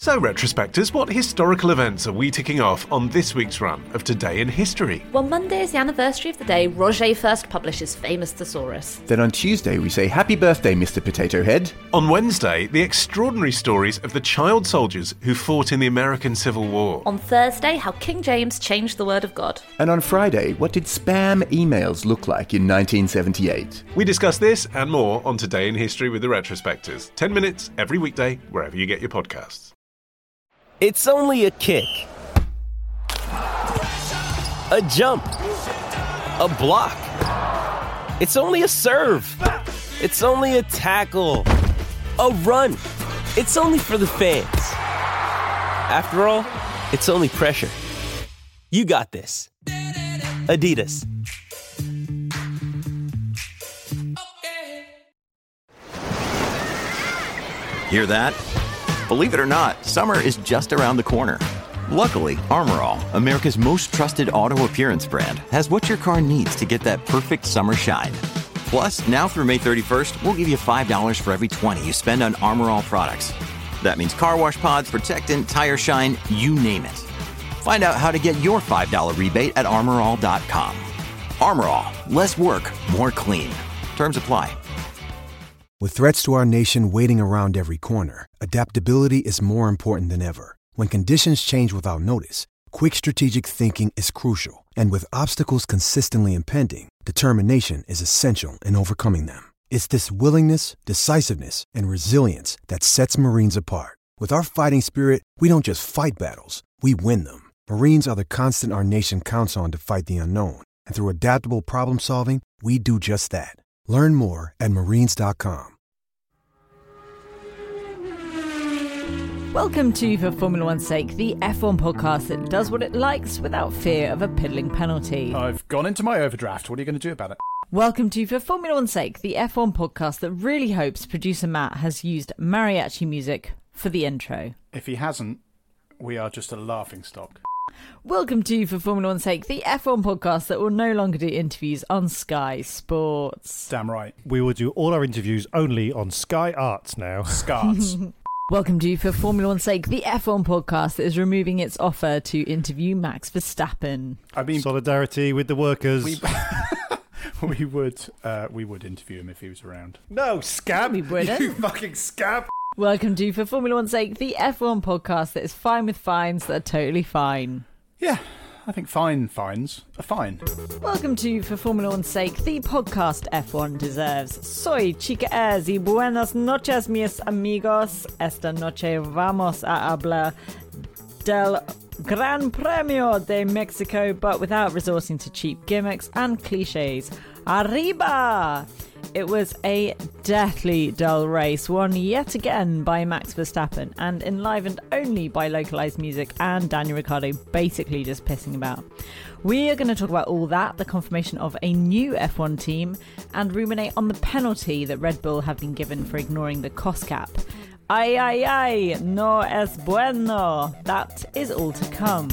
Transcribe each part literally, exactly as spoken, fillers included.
So, retrospectors, what historical events are we ticking off on this week's run of Today in History? Well, Monday is the anniversary of the day Roger first published his famous Thesaurus. Then on Tuesday we say happy birthday, Mister Potato Head. On Wednesday, the extraordinary stories of the child soldiers who fought in the American Civil War. On Thursday, how King James changed the word of God. And on Friday, what did spam emails look like in nineteen seventy-eight? We discuss this and more on Today in History with the Retrospectors. Ten minutes every weekday, wherever you get your podcasts. It's only a kick, a jump, a block. It's only a serve. It's only a tackle, a run. It's only for the fans. After all, it's only pressure. You got this. Adidas. Hear that? Believe it or not, summer is just around the corner. Luckily, Armor All, America's most trusted auto appearance brand, has what your car needs to get that perfect summer shine. Plus, now through May thirty-first, we'll give you five dollars for every twenty you spend on Armor All products. That means car wash pods, protectant, tire shine, you name it. Find out how to get your five dollars rebate at armor all dot com. Armor All, less work, more clean. Terms apply. With threats to our nation waiting around every corner, adaptability is more important than ever. When conditions change without notice, quick strategic thinking is crucial. And with obstacles consistently impending, determination is essential in overcoming them. It's this willingness, decisiveness, and resilience that sets Marines apart. With our fighting spirit, we don't just fight battles, we win them. Marines are the constant our nation counts on to fight the unknown. And through adaptable problem solving, we do just that. Learn more at marines dot com. Welcome to For Formula One's Sake, the F one podcast that does what it likes without fear of a piddling penalty. I've gone into my overdraft. What are you going to do about it? Welcome to For Formula One's Sake, the F one podcast that really hopes producer Matt has used mariachi music for the intro. If he hasn't, we are just a laughingstock. Welcome to For Formula One's Sake, the F one podcast that will no longer do interviews on Sky Sports. Damn right. We will do all our interviews only on Sky Arts now. Scars. Welcome to For Formula One's Sake, the F one podcast that is removing its offer to interview Max Verstappen. I mean, solidarity with the workers. We, we would, uh, we would interview him if he was around. No, scab! We wouldn't. You fucking scab! Welcome to For Formula One's Sake, the F one podcast that is fine with fines that are totally fine. Yeah, I think fine fines are fine. Welcome to For Formula One's Sake, the podcast F one deserves. Soy Chica Ez y buenas noches, mis amigos. Esta noche vamos a hablar del Gran Premio de Mexico, but without resorting to cheap gimmicks and cliches. Arriba! It was a deathly dull race, won yet again by Max Verstappen and enlivened only by localised music and Daniel Ricciardo basically just pissing about. We are going to talk about all that, the confirmation of a new F one team, and ruminate on the penalty that Red Bull have been given for ignoring the cost cap. Ay, ay, ay, no es bueno. That is all to come.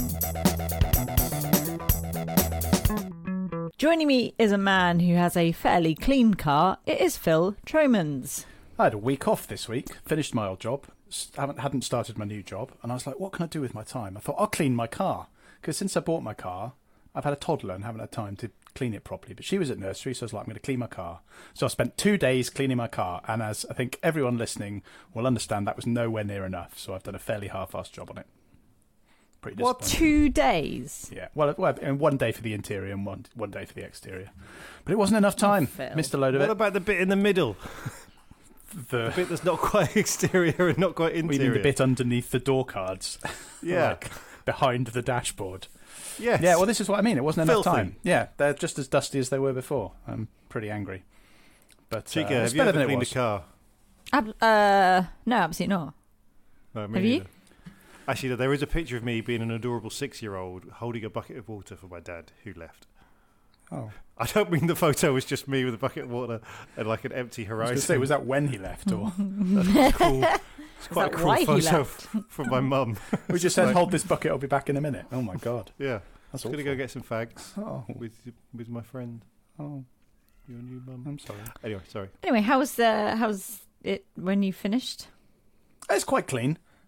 Joining me is a man who has a fairly clean car. It is Phil Tromans. I had a week off this week, finished my old job, haven't hadn't started my new job, and I was like, what can I do with my time? I thought, I'll clean my car. Because since I bought my car, I've had a toddler and haven't had time to clean it properly. But she was at nursery, so I was like, I'm going to clean my car. So I spent two days cleaning my car, and as I think everyone listening will understand, that was nowhere near enough. So I've done a fairly half-assed job on it. Pretty What, two days? Yeah, well, well, and one day for the interior and one one day for the exterior. But it wasn't enough time. Oh, Missed a load of what it. What about the bit in the middle? the, the bit that's not quite exterior and not quite interior. We mean the bit underneath the door cards. Yeah. Like behind the dashboard. Yes. Yeah, well, this is what I mean. It wasn't Filthy. enough time. Yeah, they're just as dusty as they were before. I'm pretty angry. But Chica, uh, have it's you better ever than it cleaned was. a car? Ab- uh, no, absolutely not. No, me Have you? neither. Actually, there is a picture of me being an adorable six-year-old holding a bucket of water for my dad, who left. Oh. I don't mean the photo was just me with a bucket of water and like an empty horizon. I was going to say, was that when he left? Or That's cool. It's quite a that why cruel he photo left? from my mum. We just said, hold this bucket, I'll be back in a minute. Oh, my God. Yeah. That's I'm going to awful. go get some fags Oh. with with my friend. Oh, Your new mum. I'm sorry. Anyway, sorry. Anyway, how was uh, how was it when you finished? It's quite clean.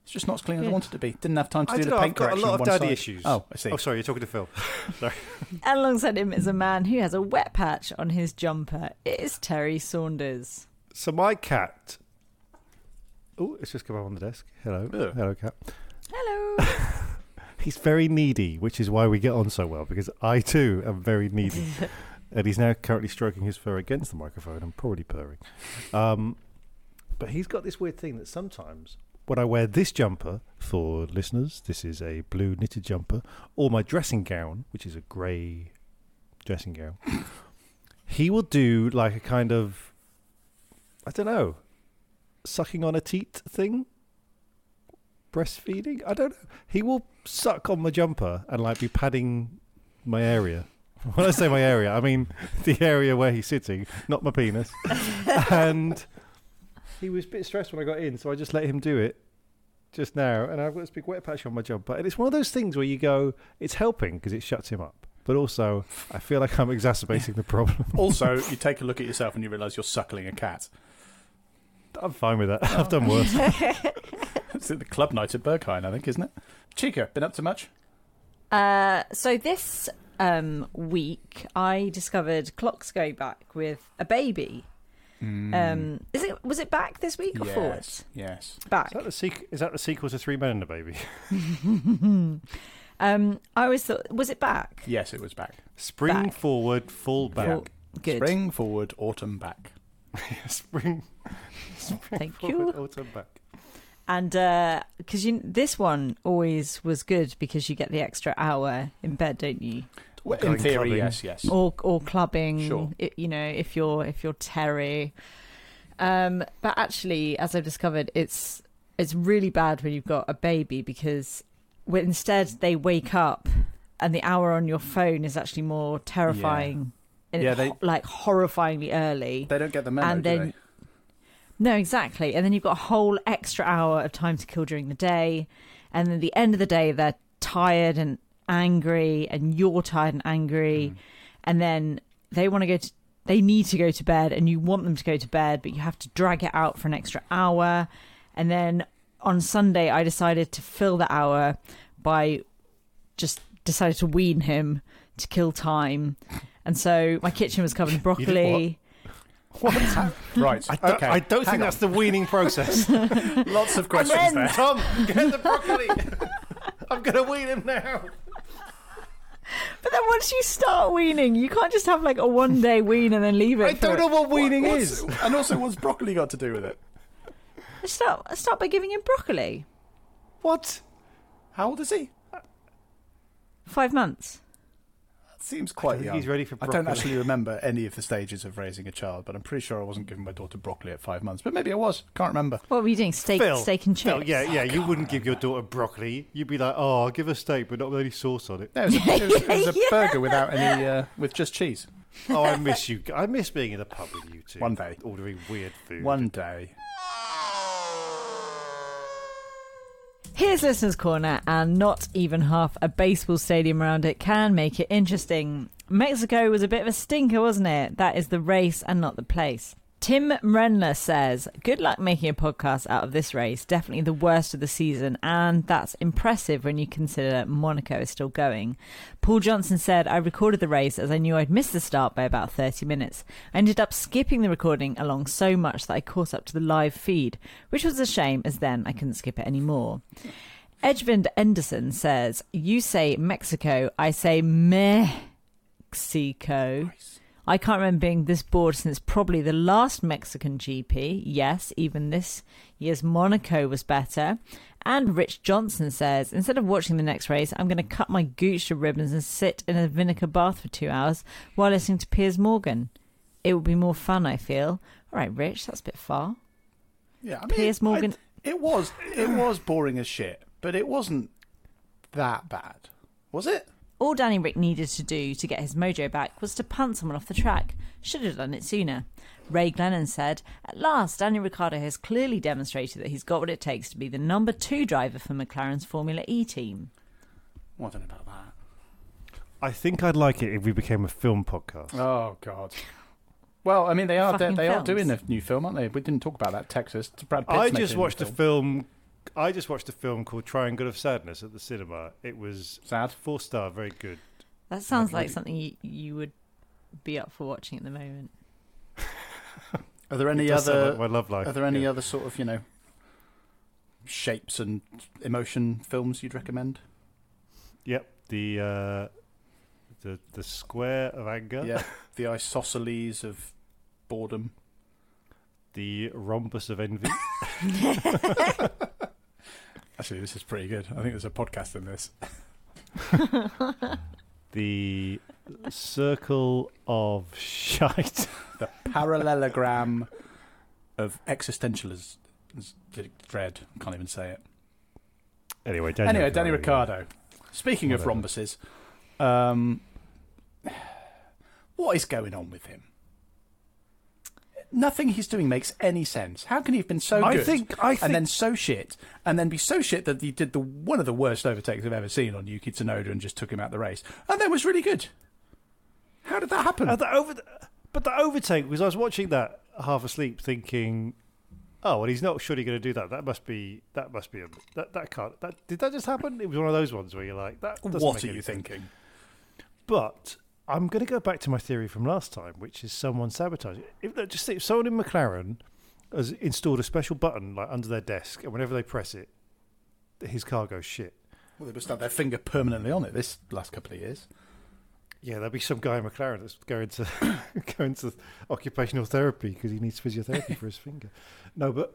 It's just not as clean as I wanted it to be. Didn't have time to I do don't the know, paint I've got a correction lot on of one daddy side. issues. Oh, I see. Oh, sorry, you're talking to Phil. Sorry. And alongside him is a man who has a wet patch on his jumper. It is Terry Saunders. So my cat... Oh, it's just come up on the desk. Hello. Ugh. Hello, cat. Hello. He's very needy, which is why we get on so well, because I too am very needy. And he's now currently stroking his fur against the microphone and probably purring. Um, but he's got this weird thing that sometimes when I wear this jumper, for listeners, this is a blue knitted jumper, or my dressing gown, which is a grey dressing gown, he will do like a kind of, I don't know, sucking on a teat thing? Breastfeeding? I don't know. He will suck on my jumper and like be padding my area. When I say my area, I mean the area where he's sitting, not my penis. And he was a bit stressed when I got in, so I just let him do it just now. And I've got this big wet patch on my jumper. And it's one of those things where you go, it's helping because it shuts him up. But also, I feel like I'm exacerbating the problem. Also, you take a look at yourself and you realise you're suckling a cat. I'm fine with that. I've done worse. It's at the club night at Berghain, I think, isn't it? Chica, been up to much? Uh, so this um, week, I discovered Clocks Go Back with a baby. Mm. Um, is it was it back this week or yes, forward? Yes. Back. Is that, the sequ- is that the sequel to Three Men and a Baby? um, I always thought, was it back? Yes, it was back. Spring Back. forward, full back. Full- Good. Spring forward, autumn back. Spring. Spring Thank forward, you. autumn back. And because you, this one always was good because you get the extra hour in bed, don't you? Well, in Going theory, clubbing. yes, yes. Or or clubbing, Sure. i- you know, if you're if you're Terry. Um, but actually, as I've discovered, it's it's really bad when you've got a baby because when instead they wake up and the hour on your phone is actually more terrifying. And Yeah, it- they- like horrifyingly early. They don't get the memo, and do then they? no, exactly. And then you've got a whole extra hour of time to kill during the day, and then at the end of the day they're tired and angry, and you're tired and angry, Mm. and then they want to go to they need to go to bed, and you want them to go to bed, but you have to drag it out for an extra hour. And then on Sunday I decided to fill the hour by just decided to wean him to kill time. And so my kitchen was covered in broccoli. What? Right. I, okay. I don't hang think on. that's the weaning process. Lots of questions then- there. Tom, get the broccoli. I'm going to wean him now. But then once you start weaning, you can't just have like a one day wean and then leave it. I for- don't know what weaning What's- is. And also, what's broccoli got to do with it? Start start by giving him broccoli. What? How old is he? Five months. That seems I quite don't think young. he's ready for I don't broccoli. actually remember any of the stages of raising a child, but I'm pretty sure I wasn't giving my daughter broccoli at five months. But maybe I was. Can't remember. What were you doing? Steak, Phil, steak and chips. Phil, yeah, yeah. You wouldn't give your daughter broccoli. You'd be like, "Oh, I'll give her steak, but not with any sauce on it." No, it was a, it was, it was a Yeah. burger without any, uh, with just cheese. Oh, I miss you. I miss being in a pub with you two. One day. ordering weird food. One day. Here's Listener's Corner, and not even half a baseball stadium around it can make it interesting. Mexico was a bit of a stinker, wasn't it? That is the race and not the place. Tim Renler says, good luck making a podcast out of this race. Definitely the worst of the season, and that's impressive when you consider Monaco is still going. Paul Johnson said, I recorded the race as I knew I'd missed the start by about thirty minutes. I ended up skipping the recording along so much that I caught up to the live feed, which was a shame as then I couldn't skip it anymore. Edgevind Enderson says, you say Mexico, I say Mexico. Nice. I can't remember being this bored since probably the last Mexican G P. Yes, even this year's Monaco was better. And Rich Johnson says, instead of watching the next race, I'm going to cut my gooch to ribbons and sit in a vinegar bath for two hours while listening to Piers Morgan. It would be more fun, I feel. All right, Rich, that's a bit far. Yeah, I mean, Piers Morgan. I, it was it was boring as shit, but it wasn't that bad, was it? All Danny Rick needed to do to get his mojo back was to punt someone off the track. Should have done it sooner. Ray Glennon said, at last, Danny Ricciardo has clearly demonstrated that he's got what it takes to be the number two driver for McLaren's Formula E team. Well, I don't know about that. I think I'd like it if we became a film podcast. Oh, God. Well, I mean, they are they, Fucking they are films. doing a new film, aren't they? We didn't talk about that, Texas. Brad Pitt's I making just a new watched a film. film I just watched a film called Triangle of Sadness at the cinema. It was sad, four star, very good. That sounds like something you, you would be up for watching at the moment. Are there any It does sound other like my love life, Are there any yeah. other sort of, you know, shapes and emotion films you'd recommend? Yep, the uh, the the square of anger. Yeah, the isosceles of boredom. The rhombus of envy. Actually, this is pretty good. I think there's a podcast in this. The circle of shite. The parallelogram of existentialism. Dread. Can't even say it. Anyway, Danny anyway, Danny Ricciardo. Ricciardo. Speaking Whatever. of rhombuses, um, what is going on with him? Nothing he's doing makes any sense. How can he have been so I good think- I think- and then so shit, and then be so shit that he did the one of the worst overtakes I've ever seen on Yuki Tsunoda and just took him out the race, and then was really good? How did that happen? Uh, the over, but the overtake was I was watching that half asleep, thinking, "Oh, well, he's not surely going to do that. That must be that must be a that that can't that did that just happen? It was one of those ones where you're like, that. Doesn't What make are you any sense. thinking? But I'm going to go back to my theory from last time, which is someone sabotaging. If just if someone in McLaren has installed a special button like under their desk, and whenever they press it, his car goes shit. Well, they must have their finger permanently on it this last couple of years. Yeah, there'll be some guy in McLaren that's going to going to occupational therapy because he needs physiotherapy for his finger. No, but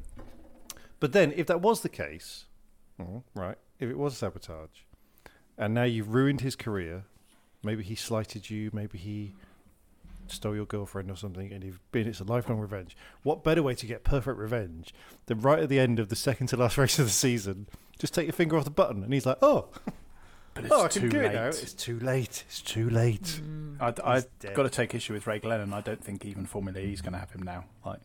but then if that was the case, oh, right? If it was sabotage, and now you've ruined his career, maybe he slighted you, maybe he stole your girlfriend or something, and you've been it's a lifelong revenge. What better way to get perfect revenge than right at the end of the second to last race of the season, just take your finger off the button, and he's like, oh. But it's oh, I too can do late. it now. It's too late. It's too late. Mm. I, I've dead. got to take issue with Ray Glennon. I don't think even Formula E is going to have him now. Like,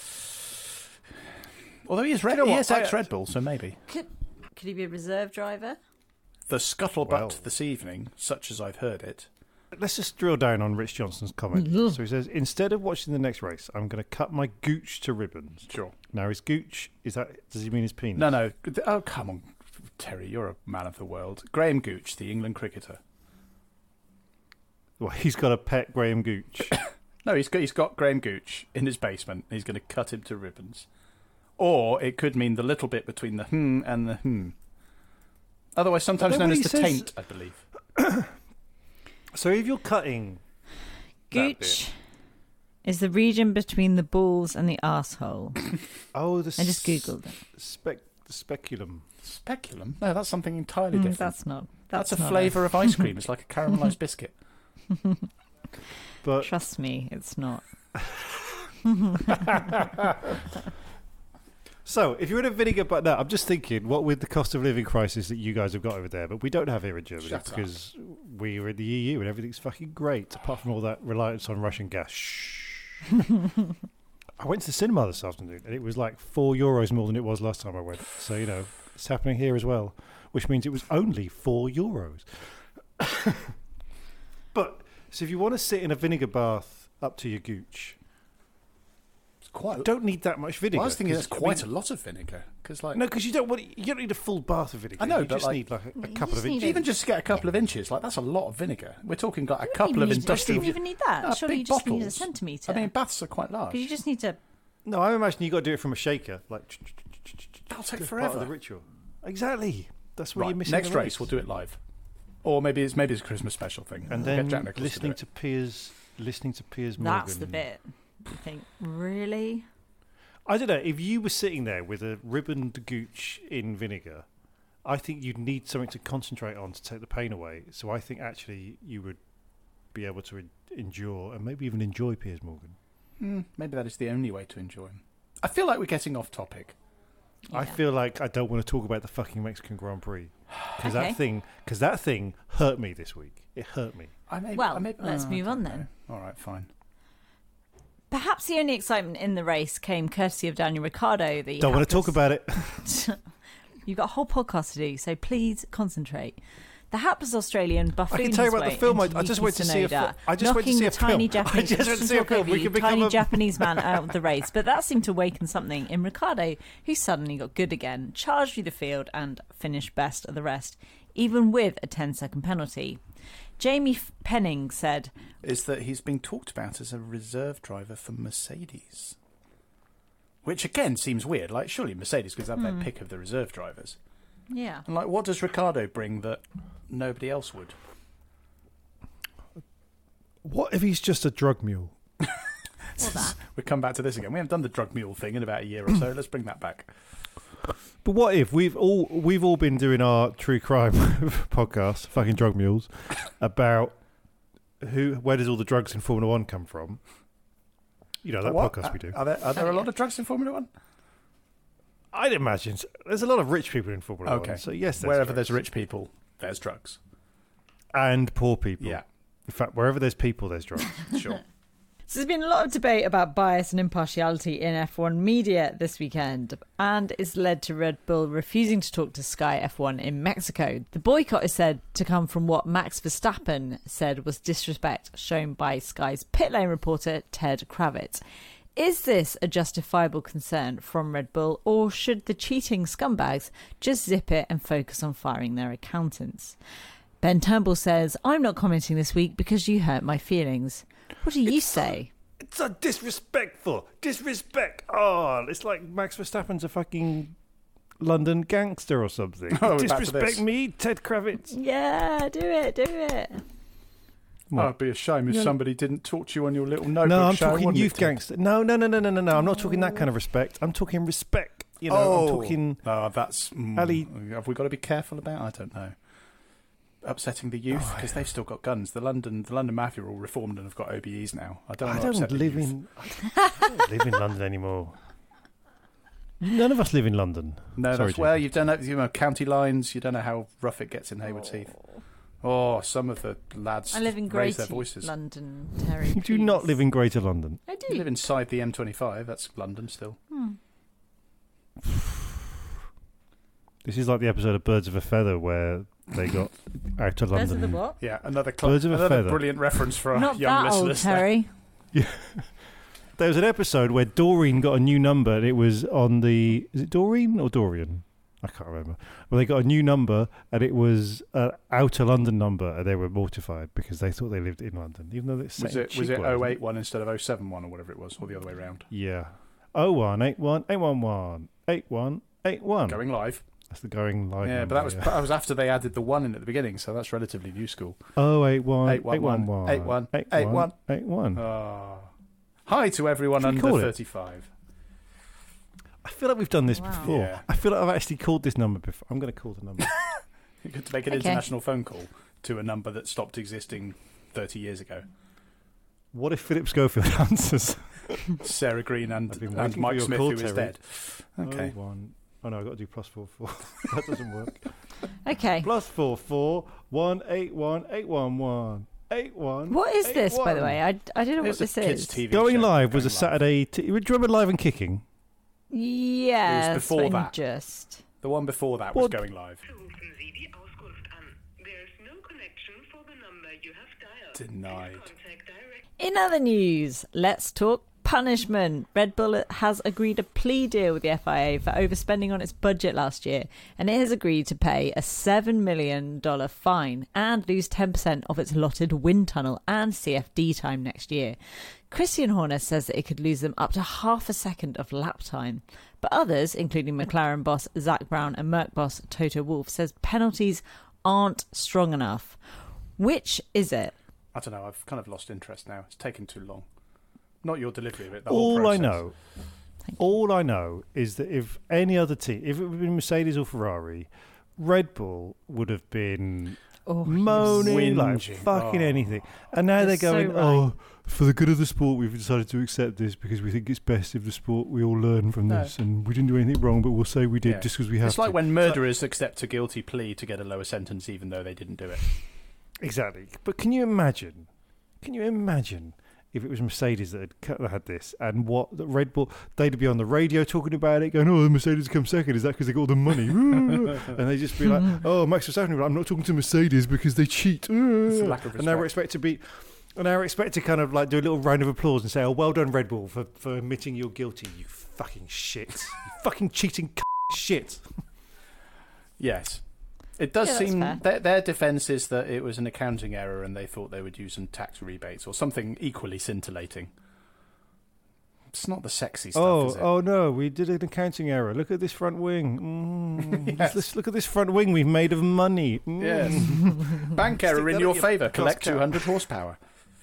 although he is Red, you know he what? is I- ex-Red Bull, so maybe. Could could he be a reserve driver? The scuttlebutt Well. this evening, such as I've heard it. Let's just drill down on Rich Johnson's comment. So he says, instead of watching the next race, I'm going to cut my gooch to ribbons. Sure. Now, his gooch, is that, does he mean his penis? No, no. Oh, come on, Terry, you're a man of the world. Graham Gooch, the England cricketer. Well, he's got a pet Graham Gooch. No, he's got, he's got Graham Gooch in his basement. He's going to cut him to ribbons. Or it could mean the little bit between the hmm and the hmm. Otherwise, sometimes But then known when as he the says- taint, I believe. So if you're cutting... that Gooch is the region between the balls and the arsehole. Oh, the I just googled it. Spec, the speculum. Speculum? No, that's something entirely Mm, different. that's not. That's, That's, a not flavour of ice cream. It's like a caramelised biscuit. But Trust me, it's not. so, if you're in a vinegar... But no, I'm just thinking, what with the cost of living crisis that you guys have got over there, but we don't have here in Germany Shut up. because we are in the E U and everything's fucking great, apart from all that reliance on Russian gas. Shh. I went to the cinema this afternoon and it was like four euros more than it was last time I went. So, you know, it's happening here as well, which means it was only four euros. But, so if you want to sit in a vinegar bath up to your gooch, It's quite. you don't need that much vinegar. Well, I was thinking 'cause, there's I quite mean- a lot of vinegar. Cause like, No, because you don't want you don't need a full bath of vinegar. I know, you but just like- need like a, a You couple just of need inches. even just to get a couple of inches, like that's a lot of vinegar. We're talking like a You don't couple of even need- industrial. You don't even need that. No, Surely big you just need a bottles. centimetre. I mean, baths are quite large. Because you just need to. No, I imagine you got to do it from a shaker, like That'll take Part forever. of the ritual. Exactly. That's what Right, you're missing. next the race we'll do it live, or maybe it's maybe it's a Christmas special thing. And We'll then get Jack Nicklaus listening to, to, do it. Piers, listening to Piers Morgan. That's the bit. You think, really? I don't know. If you were sitting there with a ribboned gooch in vinegar, I think you'd need something to concentrate on to take the pain away. So I think actually you would be able to en- endure and maybe even enjoy Piers Morgan. Hmm, maybe that is the only way to enjoy him. I feel like we're getting off topic. I Yeah. feel like I don't want to talk about the fucking Mexican Grand Prix because Okay. that thing, because that thing hurt me this week. It hurt me. I may, Well, I may, let's oh, move I on don't then. know. All right, fine. Perhaps the only excitement in the race came courtesy of Daniel Ricciardo. That you Don't have want to talk this- about it. You've got a whole podcast to do, so please concentrate. The hapless Australian buffooned I can tell you his about the way film. I, into I just Yuki went to see a. Tsunoda, Fi- I just went to knocking see a the tiny film. Japanese, I just went to see a film. We the can become tiny a Japanese man out of the race, but that seemed to awaken something in Ricciardo, who suddenly got good again, charged through the field and finished best of the rest, even with a ten-second penalty. Jamie Penning said, "Is that he's being talked about as a reserve driver for Mercedes." Which again seems weird. Like, surely Mercedes could have Hmm. their pick of the reserve drivers. Yeah. And like, what does Ricciardo bring that nobody else would? What if he's just a drug mule? Well, that. We come back to this again. We haven't done the drug mule thing in about a year or so. Let's bring that back. But what if we've all we've all been doing our true crime podcast, fucking drug mules, about who where does all the drugs in Formula One come from? You know, that What? podcast we do. Are there, are there a lot of drugs in Formula One? I'd imagine so. There's a lot of rich people in Formula Okay. One. So yes, there's Wherever drugs. there's rich people, there's drugs. And poor people. Yeah. In fact, wherever there's people, there's drugs. Sure. So there's been a lot of debate about bias and impartiality in F one media this weekend, and it's led to Red Bull refusing to talk to Sky F one in Mexico. The boycott is said to come from what Max Verstappen said was disrespect shown by Sky's pit lane reporter Ted Kravitz. Is this a justifiable concern from Red Bull, or should the cheating scumbags just zip it and focus on firing their accountants? Ben Turnbull says, "I'm not commenting this week because you hurt my feelings." What do you It's say? So, it's so disrespectful. Disrespect. Oh, it's like Max Verstappen's a fucking London gangster or something. Oh, we're back to Disrespect this. me, Ted Kravitz. Yeah, do it, do it. Oh, it'd be a shame if somebody didn't talk to you on your little notebook No, I'm show, talking wouldn't youth it, Ted? gangster. No, no, no, no, no, no, no. I'm not talking that kind of respect. I'm talking respect. You know, oh, I'm talking. No, that's. Mm, Ali- have we got to be careful about? I don't know. Upsetting the youth because they've still got guns. The London, the London Mafia are all reformed and have got O B Es now. I don't. I want to don't upset the live youth. in. I don't live in London anymore. None of us live in London. No, Sorry, that's well. Jim. You've done that. You know, county lines. You don't know how rough it gets in Hayward Heath. Oh, some of the lads I live in raise Greater their voices. London, Terry. You do please. not live in Greater London. I do. You live inside the M twenty-five. That's London still. Hmm. This is like the episode of Birds of a Feather where they got out of Birds London. of the what? Yeah, another cl- Birds of a another feather. brilliant reference for our Not young that old, listeners. there. Terry. There was an episode where Doreen got a new number and it was on the... Is it Doreen or Dorian? I can't remember. Well, they got a new number and it was an outer London number and they were mortified because they thought they lived in London, even though it's Was set in it was it Chigwell, oh isn't eight one instead of oh seven one or whatever it was, or the other way around? Yeah. oh one eight one eight one one eight one eight one. Going live. That's the going live Yeah, number, but that was yeah. that was after they added the one in at the beginning, so that's relatively new school. oh eight one Eight one eight one one eight one eight eight one one eight one. Oh. Hi to everyone Should we under call it? thirty-five. I feel like we've done this Wow. before. Yeah. I feel like I've actually called this number before. I'm going to call the number. You could make an Okay. international phone call to a number that stopped existing thirty years ago. What if Philip Schofield answers? Sarah Green and, I've been and waiting for Mike your Smith, call, who is Terry. dead. Okay. Oh, one. Oh no, I've got to do plus four four. That doesn't work. Okay. Plus four four one eight one eight one one eight one. What is eight this, by the one. way? I, I don't know It's what a this kids' is. T V Going show. live was a Going live. Saturday. T- do you remember Live and Kicking? Yes. It was before but that. Just. The one before that was What? going live. Rufen Sie die Auskunft an. There is no connection for the number you have dialed. Denied. Please contact direct. In other news, let's talk punishment. Red Bull has agreed a plea deal with the F I A for overspending on its budget last year, and it has agreed to pay a seven million dollars fine and lose ten percent of its allotted wind tunnel and C F D time next year. Christian Horner says that it could lose them up to half a second of lap time. But others, including McLaren boss Zach Brown and Merc boss Toto Wolff, says penalties aren't strong enough. Which is it? I don't know. I've kind of lost interest now. It's taken too long. Not your delivery of it. The whole All I process. know, all I know is that if any other team, if it had been Mercedes or Ferrari, Red Bull would have been Oh, moaning like Whinging. fucking Oh. anything, and now You're they're so going, right. "Oh, for the good of the sport, we've decided to accept this because we think it's best if the sport we all learn from No. this, and we didn't do anything wrong, but we'll say we did Yeah. just because we have It's like to." when murderers accept a guilty plea to get a lower sentence, even though they didn't do it. Exactly. But can you imagine? Can you imagine if it was Mercedes that had, cut- that had this, and what the Red Bull, they'd be on the radio talking about it, going, "Oh, the Mercedes come second. Is that because they got all the money?" And they'd just be like, "Oh, Max Verstappen, I'm not talking to Mercedes because they cheat." It's a lack of And they were respect. expected to be, and they were expected to kind of like do a little round of applause and say, "Oh, well done, Red Bull, for, for admitting you're guilty. You fucking shit, you fucking cheating c- shit." Yes. It does Yeah, that's seem fair. their, their defence is that it was an accounting error and they thought they would use some tax rebates or something equally scintillating. It's not the sexy stuff, Oh, is it? oh no, we did an accounting error. Look at this front wing. Mm. Yes. Let's look at this front wing we've made of money. Mm. Yes. Bank error Stick in that your at your favour. cost Collect cap. two hundred horsepower.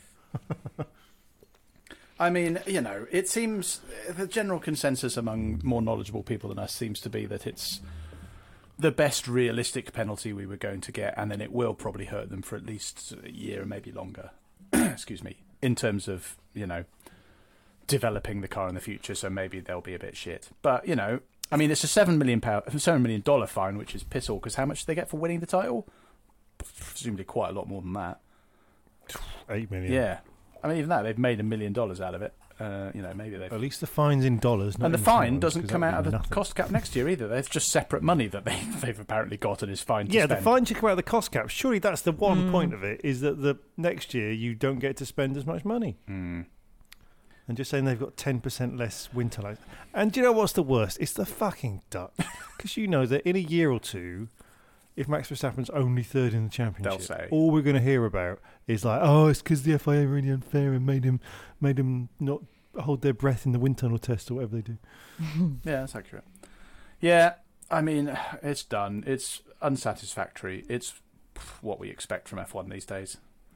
I mean, you know, it seems the general consensus among more knowledgeable people than us seems to be that it's the best realistic penalty we were going to get, and then it will probably hurt them for at least a year and maybe longer. Excuse me. In terms of, you know, developing the car in the future, so maybe they'll be a bit shit. But, you know, I mean, it's a seven million pound, seven million dollar fine, which is piss all. Because how much do they get for winning the title? Presumably quite a lot more than that. Eight million. Yeah, I mean, even that they've made a million dollars out of it. Uh, you know, maybe they've. At least the fine's in dollars. Not And the in fine pounds, doesn't 'cause come that'd out of be the nothing. cost cap next year either. There's just separate money that they, they've apparently got and is fine to Yeah, spend. the fine should come out of the cost cap. Surely that's the one Mm. point of it, is that the next year you don't get to spend as much money. Mm. And just saying they've got ten percent less winter lights. And do you know what's the worst? It's the fucking Dutch. Because you know that in a year or two, if Max Verstappen's only third in the championship, They'll say. all we're going to hear about is like, oh, it's because the F I A are really unfair and made him, made him not hold their breath in the wind tunnel test or whatever they do. Yeah, that's accurate. Yeah, I mean, it's done. It's unsatisfactory. It's what we expect from F one these days.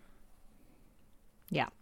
Yeah.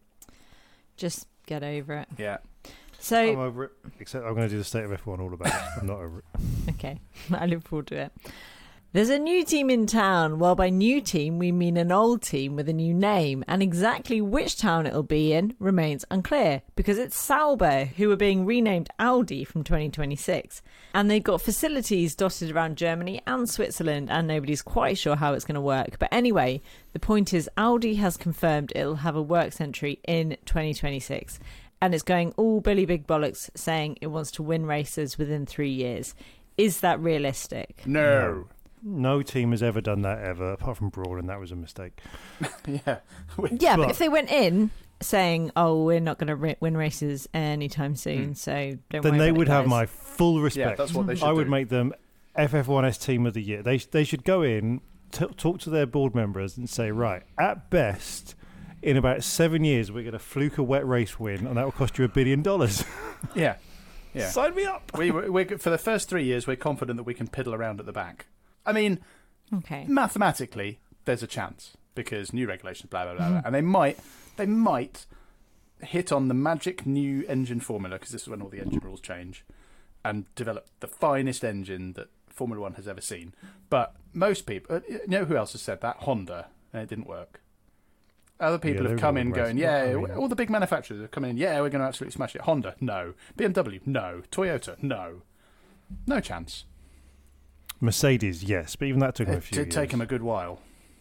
Just get over it. Yeah. So, I'm over it. Except I'm going to do the state of F one all about it. I'm not over it. okay, I look forward to it. There's a new team in town. Well, by new team, we mean an old team with a new name, and exactly which town it'll be in remains unclear, because it's Sauber, who are being renamed Audi from twenty twenty-six. And they've got facilities dotted around Germany and Switzerland, and nobody's quite sure how it's going to work. But anyway, the point is Audi has confirmed it'll have a works entry in twenty twenty-six. And it's going all Billy Big Bollocks, saying it wants to win races within three years. Is that realistic? No. No team has ever done that ever, apart from Brawl, and that was a mistake. Yeah. Yeah, but, But- if they went in saying, "Oh, we're not going to ri- win races anytime soon," so don't Then worry they about would it, have guys. my full respect. Yeah, that's what they should I would do. make them F F one S Team of the Year. They they should go in, t- talk to their board members, and say, right, at best, in about seven years, we're going to fluke a wet race win, and that will cost you a billion dollars. Yeah. Yeah. Sign me up. we, we for the first three years, we're confident that we can piddle around at the back. I mean, Okay. mathematically, there's a chance because new regulations, blah blah blah, blah. And they might, they might hit on the magic new engine formula because this is when all the engine rules change, and develop the finest engine that Formula One has ever seen. But most people, uh, you know, who else has said that? Honda, and it didn't work. Other people Yeah, have they're come really in going, aggressive. yeah, I mean- all the big manufacturers have come in, yeah, we're going to absolutely smash it. Honda, no. B M W, no. Toyota, no. No chance. Mercedes, yes, but even that took them a It few did years. take them a good while.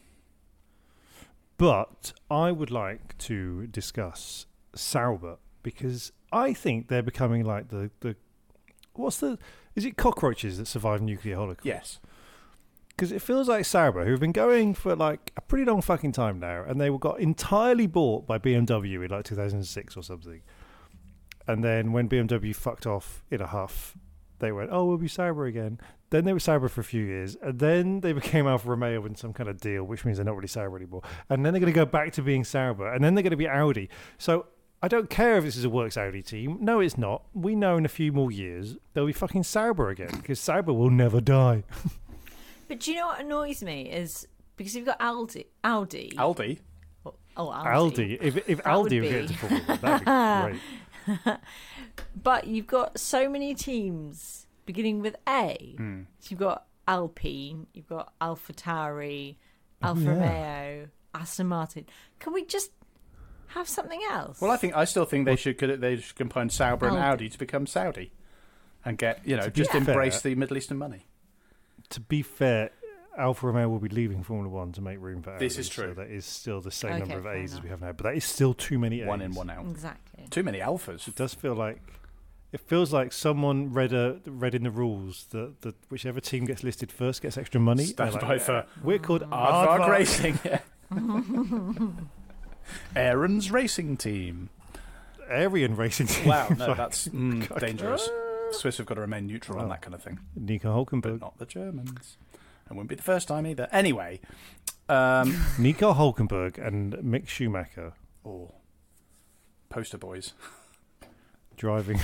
But I would like to discuss Sauber because I think they're becoming like the, the what's the is it cockroaches that survive nuclear holocaust? Yes. Because it feels like Sauber, who've been going for like a pretty long fucking time now, and they got entirely bought by B M W in like two thousand six or something. And then when B M W fucked off in a huff, they went, oh, we'll be Sauber again. Then they were Sauber for a few years, and then they became Alfa Romeo in some kind of deal, which means they're not really Sauber anymore. And then they're going to go back to being Sauber, and then they're going to be Audi. So I don't care if this is a works Audi team. No, it's not. We know in a few more years they'll be fucking Sauber again, because Sauber will never die. But do you know what annoys me is because you've got Aldi, Audi. Aldi? Oh, oh, Aldi. Aldi. If if That would Aldi would be- get into Formula One, that'd be great. But you've got so many teams beginning with A. Hmm. So you've got Alpine, you've got AlphaTauri, Alfa yeah. Romeo, Aston Martin. Can we just have something else? Well, I think I still think they should could they should combine Sauber and Aldi. Audi to become Saudi, and get you know To be just fair- embrace the Middle Eastern money. To be fair, Alfa Romeo will be leaving Formula One to make room for Audi. This is true. So that is still the same Okay, number of fair A's as enough. we have now, but that is still too many A's. One in, one out. Exactly. Too many alphas. It does feel like it feels like someone read a read in the rules that, that whichever team gets listed first gets extra money. Stands They're by like, for we're called Aardvark Aardvark. Racing. Yeah. Aaron's racing team. Aryan Racing Team. Wow, no, Like, that's mm, dangerous. Swiss have got to remain neutral on Oh. that kind of thing. Nico But Hulkenberg. not the Germans. It wouldn't be the first time either. Anyway. Um, Nico Hulkenberg and Mick Schumacher oh, poster boys. driving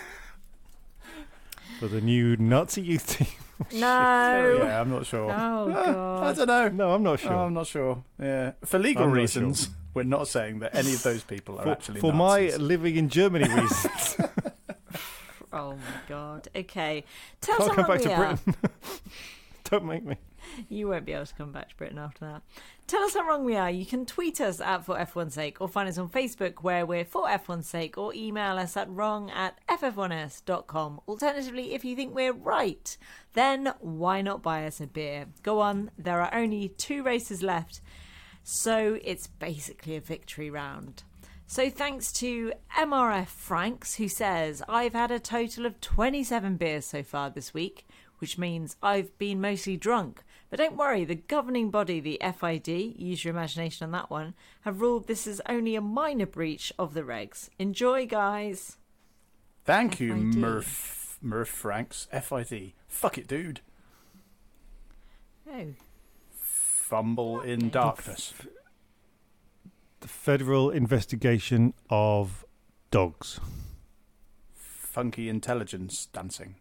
for the new Nazi youth team. No. Yeah, I'm not sure. Oh, I God. don't know. No, I'm not sure. Oh, I'm not sure. Yeah, for legal I'm not reasons, sure. we're not saying that any of those people are for actually for my Nazis. living in Germany reasons. Oh, my God. Okay. Tell Can't us come how back to we are. Britain. Don't make me. You won't be able to come back to Britain after that. Tell us how wrong we are. You can tweet us at For F one's Sake or find us on Facebook where we're For F one's Sake or email us at wrong at f f one s dot com. Alternatively, if you think we're right, then why not buy us a beer? Go on, there are only two races left, so it's basically a victory round. So thanks to M R F Franks, who says, I've had a total of twenty-seven beers so far this week, which means I've been mostly drunk. But don't worry, the governing body, the F I D, use your imagination on that one, have ruled this is only a minor breach of the regs. Enjoy, guys. Thank you, F I D. Murph, Murph Franks. F I D. Fuck it, dude. Oh. Fumble in darkness. The Federal Investigation of Dogs. Funky intelligence dancing.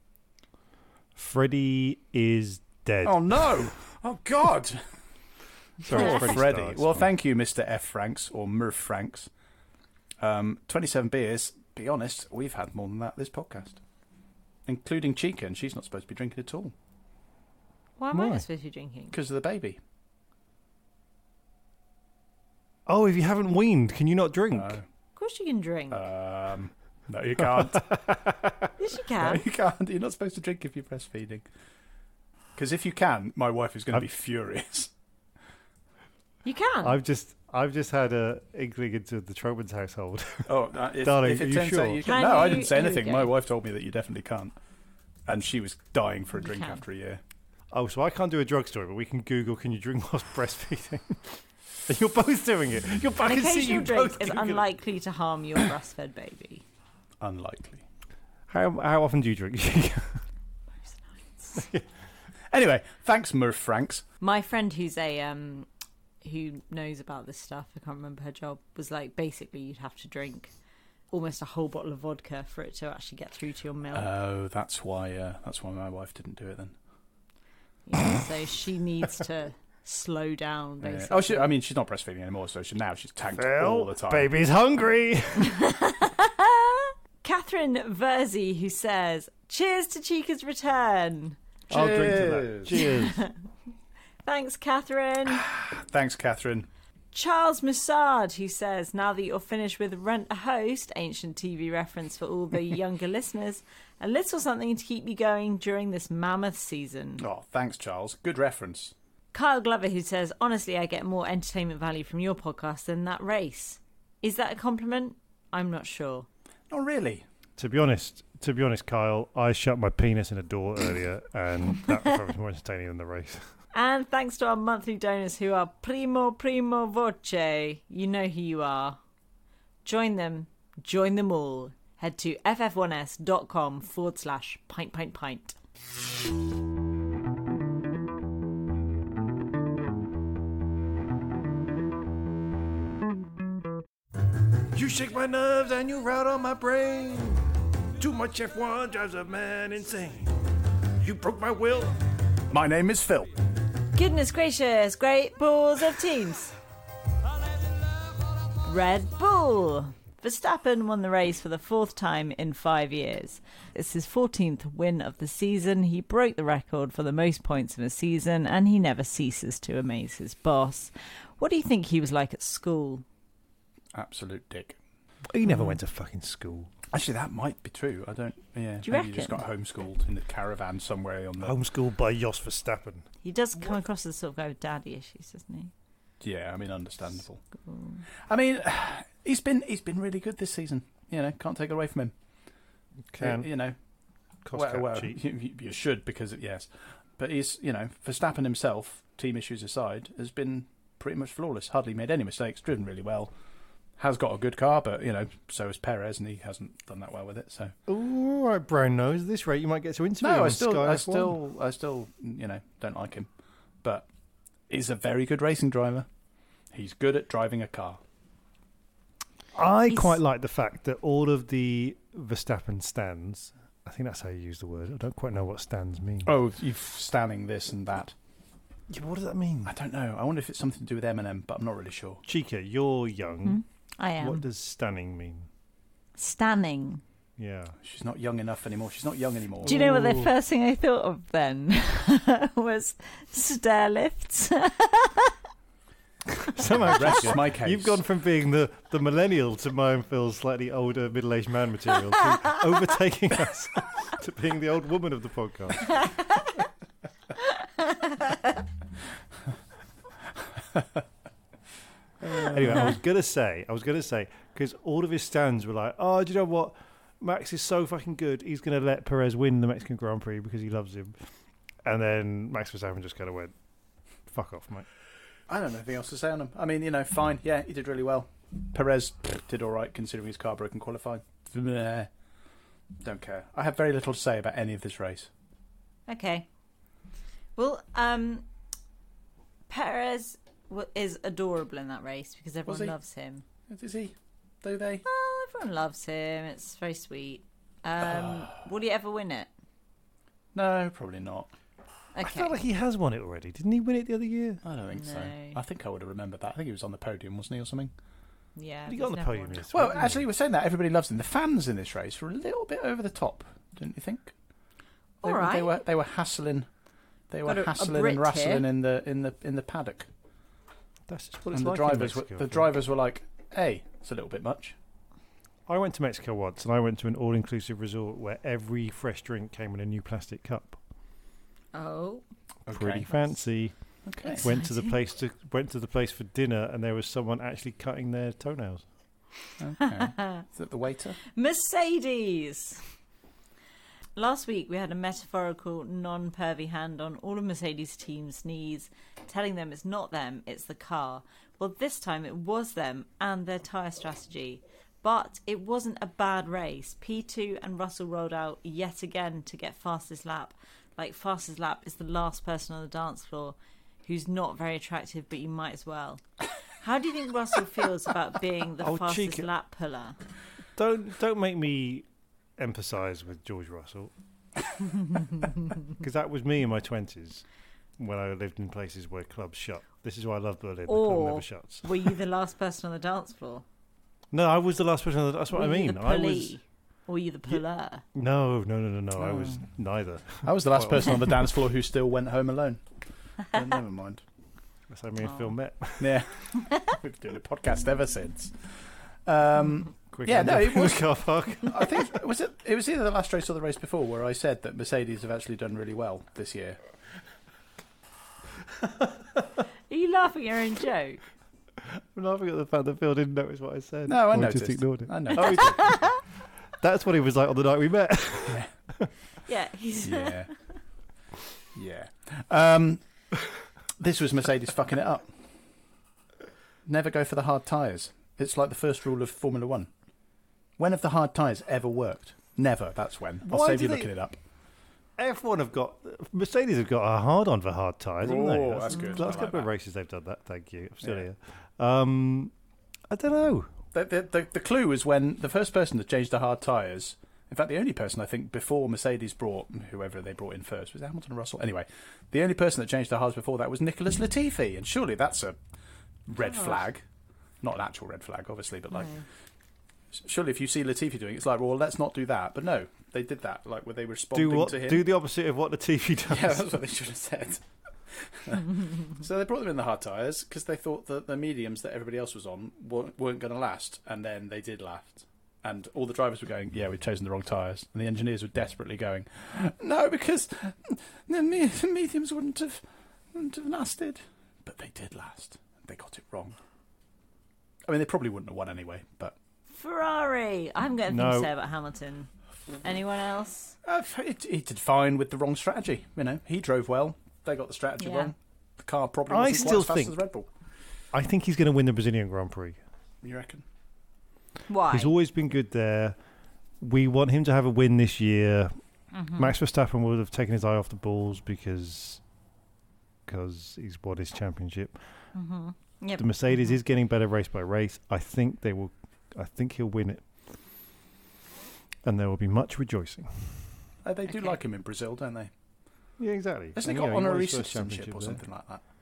Freddie is dead. Oh, no. Oh, God. Sorry, Poor Freddie Freddie. Starks. Well, thank you, Mister F. Franks, or Murph Franks. Um, twenty-seven beers. Be honest, we've had more than that this podcast. Including Chica, and she's not supposed to be drinking at all. Why am I Why? not supposed to be drinking? Because of the baby. Oh, if you haven't weaned, can you not drink? No. Of course you can drink. Um, no, you can't. yes, you No, can. you can't. You're not supposed to drink if you're breastfeeding. Because if you can, my wife is going to I've- be furious. You can. I've just I've just had a inkling into the Tromans household. Oh, uh, if, Darling, if are it you turns sure? out you can. Can No, I you- didn't say here we anything. go. My wife told me that you definitely can't. And she was dying for a You drink can. after a year. Oh, so I can't do a drug story, but we can Google, can you drink whilst breastfeeding? And you're both doing it. You're both An can see you occasional drink both is Googling. unlikely to harm your breastfed baby. Unlikely. How, how often do you drink? Anyway, thanks, Murph Franks. My friend who's a um who knows about this stuff, I can't remember her job, was like basically you'd have to drink almost a whole bottle of vodka for it to actually get through to your milk. Oh, that's why. Uh, that's why my wife didn't do it then. Yeah, so she needs to slow down Yeah. basically. Oh, she, I mean, she's not breastfeeding anymore, so she, now she's tanked all the time. Baby's hungry. Catherine Verzi, who says, cheers to Chica's return. I'll drink to that. Cheers. Thanks, Catherine. Thanks, Catherine. Charles Mussard, who says, now that you're finished with Rent a Host, ancient T V reference for all the younger listeners, a little something to keep you going during this mammoth season. Oh, thanks, Charles. Good reference. Kyle Glover, who says, honestly, I get more entertainment value from your podcast than that race. Is that a compliment? I'm not sure. Not really. To be honest, to be honest, Kyle, I shut my penis in a door earlier, and that was probably more entertaining than the race. And thanks to our monthly donors who are primo primo voce. You know who you are. Join them. Join them all. Head to f f one s dot com forward slash pint pint pint. You shake my nerves and you rout on my brain. Too much F one drives a man insane. You broke my will. My name is Phil. Goodness gracious, great balls of teams. Red Bull. Verstappen won the race for the fourth time in five years. It's his fourteenth win of the season. He broke the record for the most points in a season, and he never ceases to amaze his boss. What do you think he was like at school? Absolute dick. He never went to fucking school. Actually, that might be true. I don't. Yeah, Do you maybe he just reckon? got homeschooled in the caravan somewhere on the. Homeschooled by Jos Verstappen. He does come across as sort of guy with daddy issues, doesn't he? Yeah, I mean, understandable. I mean, he's been he's been really good this season. You know, can't take it away from him. Can you know, cost well, cap well cheap. you, you should because yes, but he's you know Verstappen himself, team issues aside, has been pretty much flawless. Hardly made any mistakes. Driven really well. Has got a good car, but you know, so has Perez, and he hasn't done that well with it. So, all right, brown nose. At this rate, you might get to interview no, him I on still, Sky I F one. still, I still, you know, don't like him, but he's a very good racing driver. He's good at driving a car. I He's- quite like the fact that all of the Verstappen stands. I think that's how you use the word. I don't quite know what stands mean. Oh, you've standing this and that. Yeah, what does that mean? I don't know. I wonder if it's something to do with Eminem, but I'm not really sure. Chica, you're young. Hmm? I am. What does standing mean? Stanning. Yeah. She's not young enough anymore. She's not young anymore. Do you know what the first thing I thought of then was stair lifts? Somehow, Rest Chica, my case. you've gone from being the, the millennial to mine Phil's slightly older middle-aged man material to overtaking us to being the old woman of the podcast. Anyway, I was gonna say, I was gonna say, because all of his stands were like, "Oh, do you know what? Max is so fucking good. He's gonna let Perez win the Mexican Grand Prix because he loves him." And then Max Verstappen just kind of went, "Fuck off, mate." I don't know anything else to say on him. I mean, you know, fine. Yeah, he did really well. Perez did all right considering his car broke in qualifying. Bleh. Don't care. I have very little to say about any of this race. Okay. Well, um, Perez w- is adorable in that race because everyone he? loves him. Is he? Do they? Oh, everyone loves him. It's very sweet. Um, will he ever win it? No, probably not. I Okay. felt like he has won it already. Didn't he win it the other year? I don't think so. No. I think I would have remembered that. I think he was on the podium, wasn't he, or something? Yeah. He he's got on the never podium won it. yesterday. Well, didn't actually, we're saying that everybody loves him. The fans in this race were a little bit over the top, don't you think? They, All right. They were they were hassling, they were Got a- a hassling Brit and wrestling here. in the in the in the paddock. That's just what it's And the like in drivers were Mexico, I the think. drivers were like, "Hey, it's a little bit much." I went to Mexico once, and I went to an all-inclusive resort where every fresh drink came in a new plastic cup. Oh. Pretty fancy. Okay. Went to the Exciting. place to went to the place for dinner, and there was someone actually cutting their toenails. Okay. Is that the waiter? Mercedes. Last week we had a metaphorical, non-pervy hand on all of Mercedes' team's knees, telling them it's not them, it's the car. Well, this time it was them and their tyre strategy. But it wasn't a bad race. P two and Russell rolled out yet again to get fastest lap. Like, fastest lap is the last person on the dance floor who's not very attractive, but you might as well. How do you think Russell feels about being the Oh, fastest Chica. lap puller? Don't don't make me empathise with George Russell, because that was me in my twenties when I lived in places where clubs shut. This is why I love Berlin. The club Or never shuts. were you the last person on the dance floor? No, I was the last person. On the, that's what were I you mean. the I pulley? was Or were you the puller? no, no, no, no, no. I was Oh. neither. I was the last Well, person on the dance floor who still went home alone. But never mind. That's how me and Oh. Phil met. Yeah, we've been doing a podcast ever since. Um, Quick Yeah, end no, up it in was- the car park. I think was it. It was either the last race or the race before where I said that Mercedes have actually done really well this year. Are you laughing at your own joke? I'm laughing at the fact that Phil didn't notice what I said. No, I Or noticed. just ignored it. I Oh, noticed. he did. That's what he was like on the night we met. Yeah, he's... Yeah, yeah. Um, this was Mercedes fucking it up. Never go for the hard tyres. It's like the first rule of Formula One. When have the hard tyres ever worked? Never. That's when. I'll Why save do you they- looking it up. F one have got Mercedes have got a hard on for hard tyres, haven't they? Oh, that's good. The I last like couple of that. races they've done that. Thank you. I'm still Yeah. here. Um, I don't know. The, the, the, the clue is when the first person that changed the hard tyres, in fact, the only person I think before Mercedes brought, whoever they brought in first, was it Hamilton or Russell? Anyway, the only person that changed the hards before that was Nicholas Latifi, and surely that's a red Oh. flag. Not an actual red flag, obviously, but like, No. surely if you see Latifi doing it, it's like, well, let's not do that. But no, they did that, like, where they were responding Do what? to him. Do the opposite of what the T V does. Yeah, that's what they should have said. So they brought them in the hard tyres because they thought that the mediums that everybody else was on weren't, weren't going to last, and then they did last. And all the drivers were going, yeah, we've chosen the wrong tyres. And the engineers were desperately going, no, because the me- the mediums wouldn't have, wouldn't have lasted. But they did last. They got it wrong. I mean, they probably wouldn't have won anyway, but... Ferrari. I haven't got anything No. to say about Hamilton. Anyone else? Uh, he, he did fine with the wrong strategy. You know, he drove well. They got the strategy Yeah. wrong. The car probably I wasn't still quite as fast think- as Red Bull. I think he's going to win the Brazilian Grand Prix. You reckon? Why? He's always been good there. We want him to have a win this year. Mhm. Max Verstappen would have taken his eye off the balls because because he's won his championship. Mhm. Yep. The Mercedes Mhm. is getting better race by race. I think they will. I think he'll win it, and there will be much rejoicing. Uh, they do like him in Brazil, don't they? Yeah, exactly. Hasn't And, he got you know, he won honorary his first citizenship championship or there. something like that?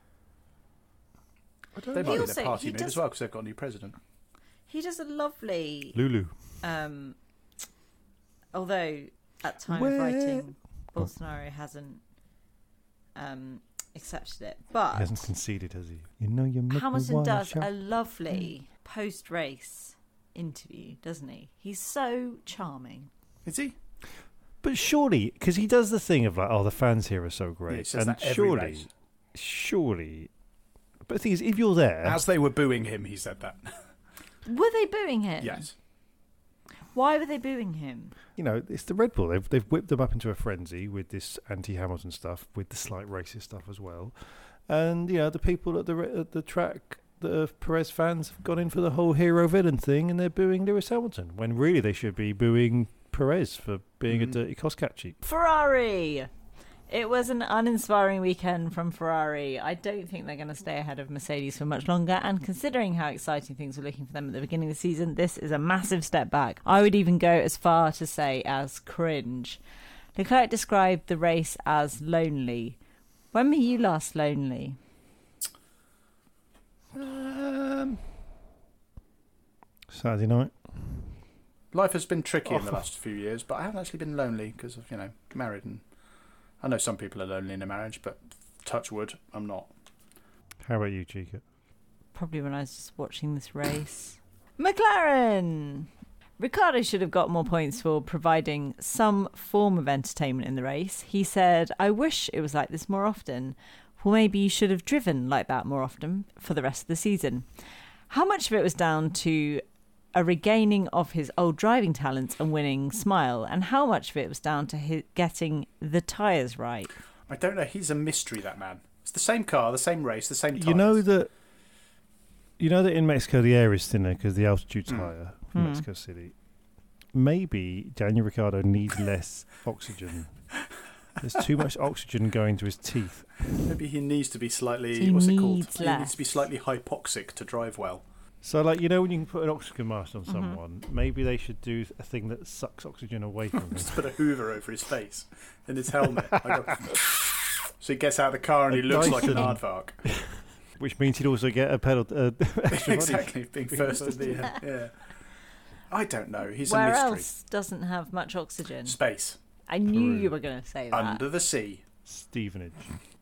I don't They know. might He be also- the party he mood does- as well because they've got a new president. He does a lovely... Lulu. Um, although, at time Where- of writing, Bolsonaro hasn't um, accepted it. But He hasn't conceded, has he? You know, you make me Hamilton wanna does shout. a lovely post-race interview, doesn't he? He's so charming. Is he? But surely, because he does the thing of like, oh, the fans here are so great, Yeah, he says and that every surely, race. surely. But the thing is, if you're there, As they were booing him, he said that. Were they booing him? Yes. Why were they booing him? you know, it's the Red Bull. They've they've whipped them up into a frenzy with this anti-Hamilton stuff, with the slight racist stuff as well, and you know, the people at the re- at the track. The Perez fans have gone in for the whole hero villain thing, and they're booing Lewis Hamilton when really they should be booing Perez for being Mhm. a dirty cost catchy. Ferrari! It was an uninspiring weekend from Ferrari. I don't think they're going to stay ahead of Mercedes for much longer, and considering how exciting things were looking for them at the beginning of the season, this is a massive step back. I would even go as far to say as cringe. Leclerc described the race as lonely. When were you last lonely? Um, Saturday night. life has been tricky in the Oh. last few years, but I haven't actually been lonely because of, you know, married. And I know some people are lonely in a marriage, but touch wood, I'm not. How about you, Chica? Probably when I was just watching this race. McLaren! Ricciardo should have got more points for providing some form of entertainment in the race. He said, I wish it was like this more often. Well, maybe you should have driven like that more often for the rest of the season. How much of it was down to a regaining of his old driving talents and winning smile, and how much of it was down to his getting the tyres right? I don't know. He's a mystery, that man. It's the same car, the same race, the same tyres. You know that. You know that in Mexico the air is thinner because the altitude's Mm. higher from Mm. Mexico City. Maybe Daniel Ricciardo needs less oxygen. There's too much oxygen going to his teeth. Maybe he needs to be slightly, He what's it called? needs He less. needs to be slightly hypoxic to drive well. So, like, you know, when you can put an oxygen mask on Mhm. someone, maybe they should do a thing that sucks oxygen away from them. Just put a Hoover over his face in his helmet. I go, so he gets out of the car and he A looks like an Dyson. aardvark. Which means he'd also get a pedal. Uh, extra money. Exactly, being first in the uh, yeah. I don't know. He's Where a mystery. else doesn't have much oxygen? Space. I knew Peru. you were going to say that. Under the sea. Stevenage.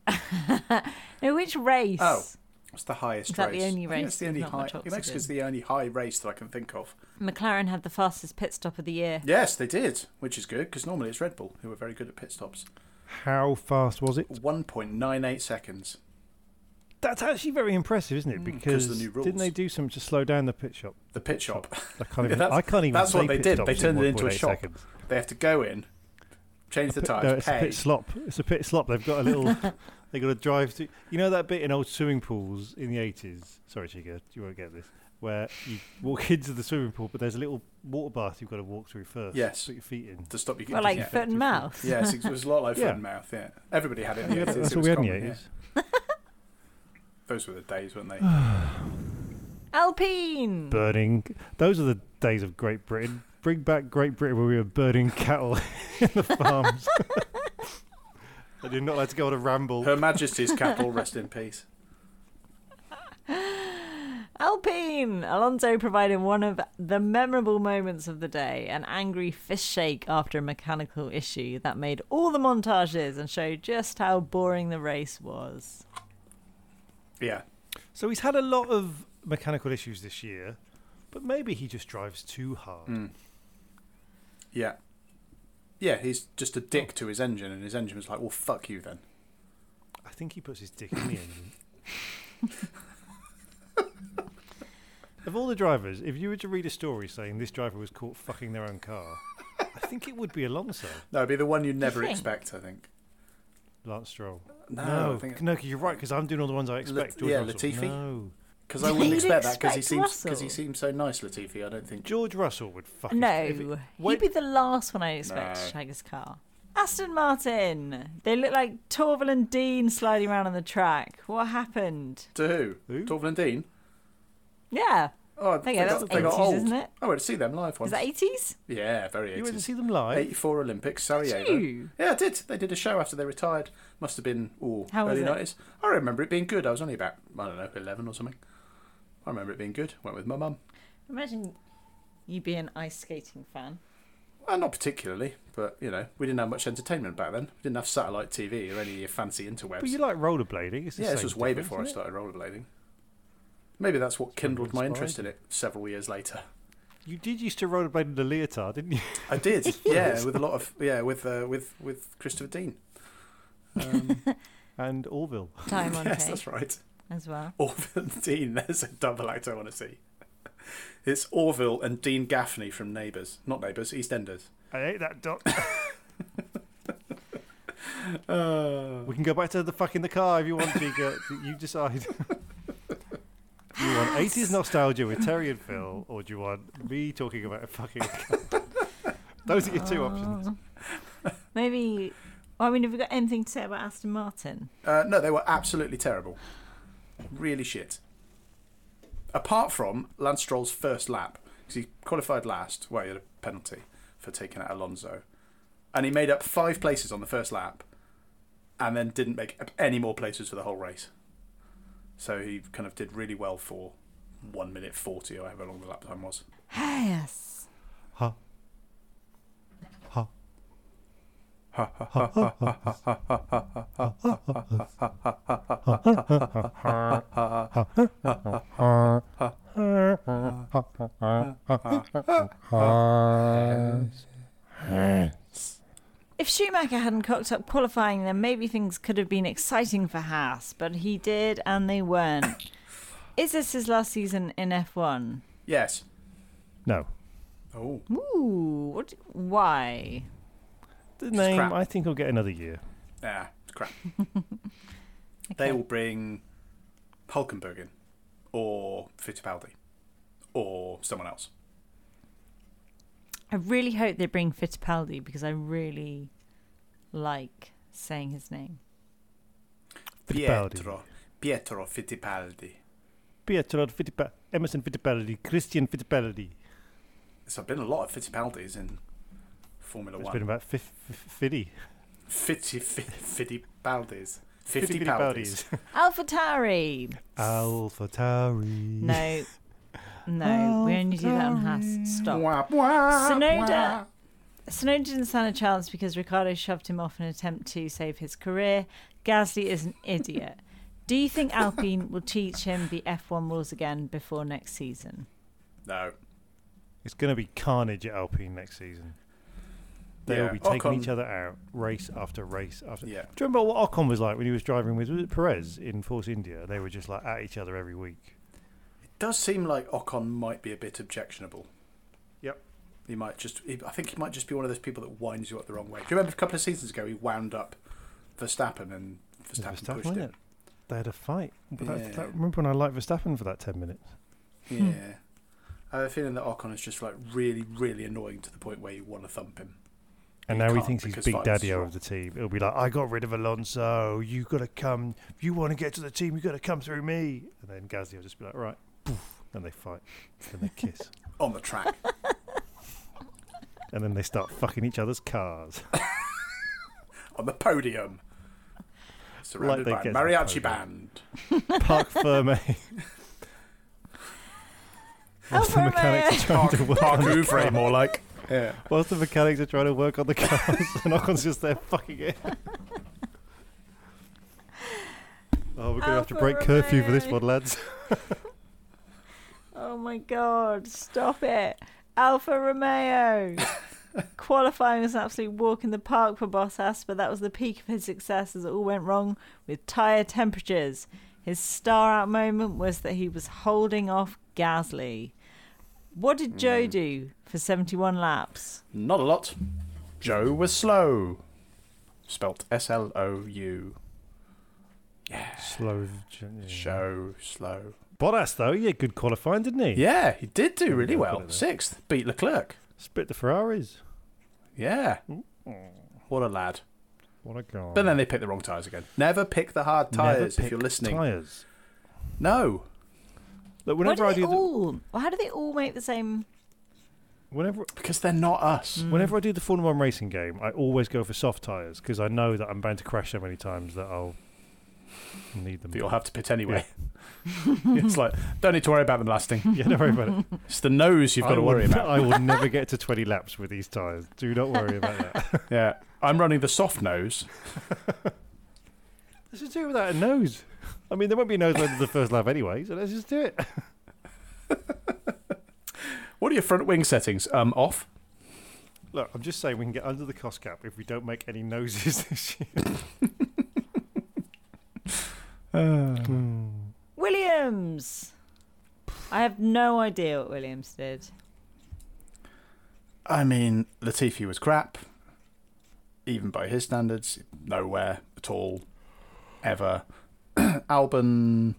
No, which race? Oh, it's the highest Is that race. the only I think race It's the with only not high. much Mexico's oxygen? the only high race that I can think of. McLaren had the fastest pit stop of the year. Yes, they did, which is good because normally it's Red Bull who are very good at pit stops. How fast was it? one point nine eight seconds. That's actually very impressive, isn't it? Mm, Because 'cause the new rules. didn't they do something to slow down the pit shop? The pit shop. I can't even. Yeah, that's- I can't even. That's say what they pit did. stops They in turned it into a one point eight shop. seconds. They have to go in, change the Pit- tyres, no, it's a pay. pit slop. It's a pit slop. They've got a little. They got to drive to. You know that bit in old swimming pools in the eighties. Sorry, Chica, you won't get this. Where you walk into the swimming pool, but there's a little water bath you've got to walk through first. Yes. Put your feet in. To stop you Well, like yeah. foot and mouth. Yes, it was a lot like Yeah. foot and mouth. Yeah, everybody had it. In the Yeah, eighties. that's It what was we had in the common, yeah. eighties. Those were the days, weren't they? Alpine! Burning. Those are the days of Great Britain. Bring back Great Britain where we were burning cattle in the farms. They did not allowed to go on a ramble. Her Majesty's cattle, rest in peace. Alpine! Alonso provided one of the memorable moments of the day, an angry fist shake after a mechanical issue that made all the montages and showed just how boring the race was. Yeah. So he's had a lot of mechanical issues this year, but maybe he just drives too hard. Mm. Yeah. Yeah, he's just a dick to his engine, and his engine was like, well, fuck you then. I think he puts his dick in the engine. Of all the drivers, if you were to read a story saying this driver was caught fucking their own car, I think it would be Alonso. No, it'd be the one you never expect, I think. Lance Stroll. No, no, I think no, cause you're right, because I'm doing all the ones I expect. La- George yeah, Russell. Latifi. No. Because I wouldn't You'd expect that because he expect seems because he Russell. seems so nice, Latifi. I don't think George Russell would fucking... No, if it- he'd wait- be the last one I expect No. to shag his car. Aston Martin! They look like Torvill and Dean sliding around on the track. What happened? To who? Who? Torvill and Dean? Yeah. Oh, There they, you go, got, that's they got eighties, old. isn't it? I went to see them live once. Is that eighties? Yeah, very You went to eighties. see them live? eighty-four Olympics, Sarajevo. Did you? Yeah, I did. They did a show after they retired. Must have been ooh, How was early it? nineties. I remember it being good. I was only about, I don't know, eleven or something. I remember it being good. Went with my mum. Imagine you be an ice skating fan. Well, not particularly, but, you know, we didn't have much entertainment back then. We didn't have satellite T V or any fancy interwebs. But you like rollerblading. It's the yeah, this same was way difference, before I isn't it? started rollerblading. Maybe that's what kindled my inspired interest you. in it several years later. You did used to rollerblade in the leotard, didn't you? I did, yeah, with a lot of yeah, with uh, with with Christopher Dean. Um, And Orville. Diamond yes, that's right. as well. Orville and Dean. There's a double act I want to see. It's Orville and Dean Gaffney from Neighbours, not Neighbours, EastEnders. I hate that dog. Uh, We can go back to the fuck in the car if you want, Chica. You decide. You want eighties nostalgia with Terry and Phil, or do you want me talking about a fucking car? Those are your two options. Maybe. I mean, have you got anything to say about Aston Martin? uh, no, they were absolutely terrible. Really shit. Apart from Lance Stroll's first lap, because he qualified last. Well, he had a penalty for taking out Alonso, and he made up five places on the first lap, and then didn't make up any more places for the whole race. So he kind of did really well for one minute forty, or however long the lap time was. Yes. Huh. Huh. If Schumacher hadn't cocked up qualifying, then maybe things could have been exciting for Haas, but he did and they weren't. Is this his last season in F one? Yes. No. Oh. Ooh, what? Why? The name, crap. I think, will get another year. Ah, it's crap. They will bring Hulkenberg in, or Fittipaldi, or someone else. I really hope they bring Fittipaldi because I really like saying his name. Fittipaldi. Pietro. Pietro Fittipaldi. Pietro Fittipaldi. Emerson Fittipaldi. Christian Fittipaldi. There's been a lot of Fittipaldis in Formula There's One. been about fif- fif- fifty. Fitti, fi- Fittipaldis. Fifty Fittipaldis. AlphaTauri. Alpha Tauri. No. No, we only do that on Haas. Stop. Wah, wah, Sonoda. wah. Sonoda didn't stand a chance because Ricciardo shoved him off in an attempt to save his career. Gasly is an idiot. Do you think Alpine will teach him the F one rules again before next season? No. It's going to be carnage at Alpine next season. They'll Yeah, be taking Ocon- each other out, race after race after. Yeah. Do you remember what Ocon was like when he was driving with was it Perez in Force India? They were just like at each other every week. It does seem like Ocon might be a bit objectionable. Yep. He might just, he, I think he might just be one of those people that winds you up the wrong way. Do you remember a couple of seasons ago he wound up Verstappen and Verstappen, Verstappen, pushed wasn't him? it? They had a fight. But that, Yeah. that, remember when I liked Verstappen for that ten minutes? Yeah. I have a feeling that Ocon is just like really, really annoying to the point where you want to thump him. And You now he can't thinks he's because big violence is daddy wrong. of the team. It'll be like, I got rid of Alonso. You got to come. If you want to get to the team, you got to come through me. And then Gasly will just be like, right. Poof. And they fight. And they kiss. On the track. And then they start fucking each other's cars. On the podium. Surrounded they by get a to the mariachi podium. band. Parc Ferme. Whilst the mechanics are trying to work on the Parkour, car. more like. Yeah. Whilst the mechanics are trying to work on the cars, and Ocon's just there fucking it. Oh, we're going to have to Alfa break curfew for this Romeo. one, lads. Oh my god, stop it. Alfa Romeo. Qualifying was an absolute walk in the park for Bottas, but that was the peak of his success as it all went wrong with tyre temperatures. His star out moment was that he was holding off Gasly. What did Joe do for seventy-one laps? Not a lot. Joe was slow. Spelt S L O U. Yeah. Slow. Yeah. Show slow. Bottas, though, yeah, good qualifying, didn't he? Yeah, he did do really Yeah, well. put it there. Sixth. Beat Leclerc. Split the Ferraris. Yeah. What a lad. What a guy. But then they picked the wrong tyres again. Never pick the hard Never tyres if pick you're listening. Tyres. No. Look, Why whenever do I they do the, all? Or how do they all make the same? whenever Because they're not us. whenever I do the Formula One racing game, I always go for soft tyres because I know that I'm bound to crash so many times that I'll need them. But you'll have to pit anyway. It's like, don't need to worry about them lasting. Yeah, don't worry about it. It's the nose you've got I to worry will, about. I will never get to twenty laps with these tyres. Do not worry about that. Yeah. I'm running the soft nose. Let's just do it without a nose. I mean, there won't be a nose under the first lap anyway, so let's just do it. What are your front wing settings? Um, off? Look, I'm just saying we can get under the cost cap if we don't make any noses this year. Williams! I have no idea what Williams did. I mean, Latifi was crap. Even by his standards, nowhere at all, ever. Albon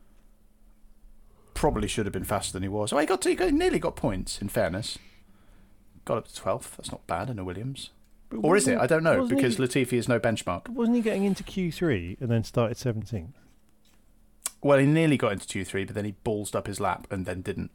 probably should have been faster than he was. Oh, he got to, he got, nearly got points, in fairness. Got up to twelfth. That's not bad in a Williams. But Or is it? wasn't- I don't know, wasn't because he- Latifi is no benchmark. Wasn't he getting into Q three and then started seventeenth? Well, he nearly got into Q three, but then he ballsed up his lap and then didn't.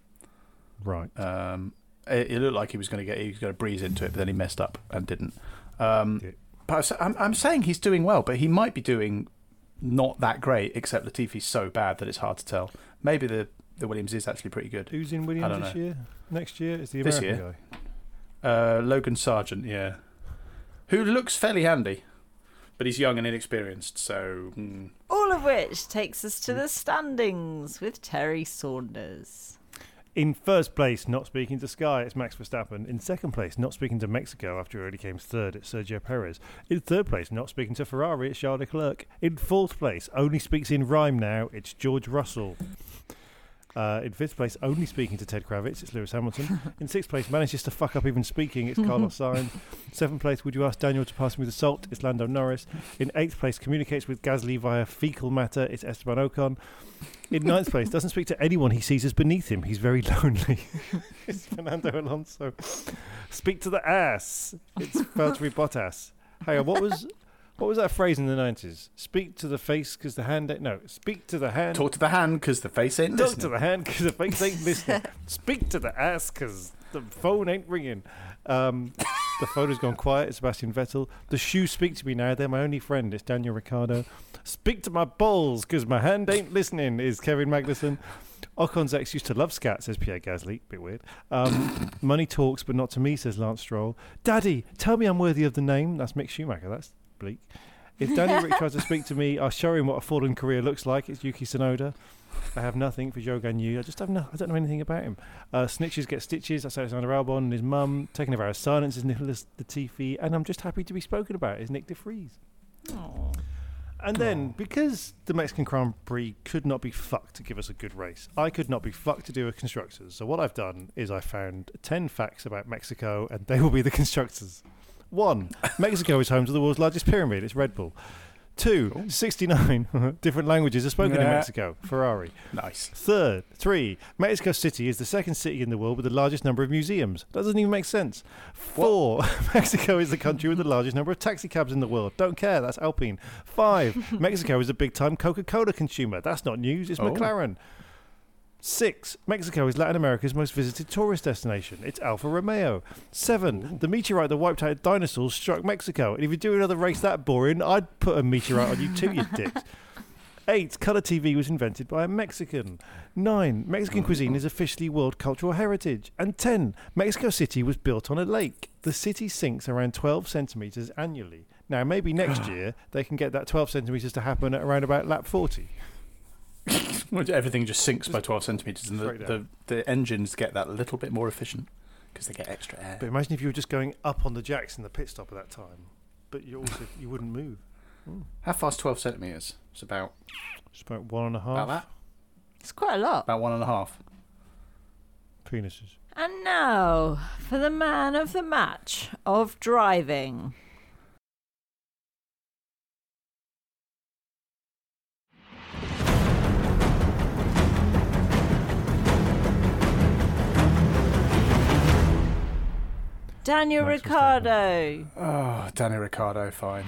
Right. Um, it, it looked like he was going to get, he was going to breeze into it, but then he messed up and didn't. Um, Yeah. But I was- I'm, I'm saying he's doing well, but he might be doing not that great, except Latifi's so bad that it's hard to tell. Maybe the, the Williams is actually pretty good. Who's in I Williams don't this know. year? Next year is the This American year? guy. Uh, Logan Sargent, yeah. Who looks fairly handy, but he's young and inexperienced, so... Hmm. All of which takes us to the standings with Terry Saunders. In first place, not speaking to Sky, it's Max Verstappen. In second place, not speaking to Mexico after he already came third, it's Sergio Perez. In third place, not speaking to Ferrari, it's Charles Leclerc. In fourth place, only speaks in rhyme now, it's George Russell. Uh, in fifth place, only speaking to Ted Kravitz, it's Lewis Hamilton. In sixth place, manages to fuck up even speaking, it's Carlos Sainz. Seventh place, would you ask Daniel to pass me the salt, it's Lando Norris. In eighth place, communicates with Gasly via fecal matter, it's Esteban Ocon. In ninth place, doesn't speak to anyone he sees as beneath him, he's very lonely. It's Fernando Alonso. Speak to the ass, it's Valtteri Bottas. Hang on, what was... What was that phrase in the nineties? Speak to the face because the hand ain't... No, speak to the hand... Talk to the hand, because the face ain't Talk listening. to the hand because the face ain't listening. Speak to the ass because the phone ain't ringing. Um, the phone has gone quiet. It's Sebastian Vettel. The shoes speak to me now. They're my only friend. It's Daniel Ricciardo. Speak to my balls because my hand ain't listening is Kevin Magnussen. Ocon's ex used to love scat, says Pierre Gasly. Bit weird. Um, money talks, but not to me, says Lance Stroll. Daddy, tell me I'm worthy of the name. That's Mick Schumacher. That's bleak. If Daniel Rick tries to speak to me, I'll show him what a fallen career looks like. It's Yuki Tsunoda. I have nothing for Zhou Ganyu. I just have no. I don't know anything about him. Uh, snitches get stitches. That's Alexander Albon and his mum. Taking a vow of silence is Nicholas Latifi, and I'm just happy to be spoken about. Is Nick De Vries. Aww. And then, because the Mexican Grand Prix could not be fucked to give us a good race, I could not be fucked to do a constructors. So what I've done is I found ten facts about Mexico, and they will be the constructors. One, Mexico is home to the world's largest pyramid. It's Red Bull. Two, sixty-nine different languages are spoken in Yeah. Mexico. Ferrari. Nice. Third, three, Mexico City is the second city in the world with the largest number of museums. That doesn't even make sense. Four, Mexico is the country with the largest number of taxi cabs in the world. Don't care, that's Alpine. Five, Mexico is a big-time Coca-Cola consumer. That's not news, it's Oh. McLaren. Six, Mexico is Latin America's most visited tourist destination. It's Alfa Romeo. Seven, the meteorite that wiped out dinosaurs struck Mexico. And if you do another race that boring, I'd put a meteorite on you too, you dicks. Eight, colour T V was invented by a Mexican. Nine, Mexican cuisine is officially World Cultural Heritage. And ten, Mexico City was built on a lake. The city sinks around twelve centimetres annually. Now, maybe next year they can get that twelve centimetres to happen at around about lap forty. Everything just sinks by twelve centimetres and the, the, the engines get that little bit more efficient because they get extra air. But imagine if you were just going up on the jacks in the pit stop at that time, but you also you wouldn't move. Mm. How far's twelve centimetres? It's about... It's about one and a half. About that? It's quite a lot. About one and a half. Penises. And now, for the man of the match of driving. Daniel Ricciardo. Oh, Daniel Ricciardo, fine.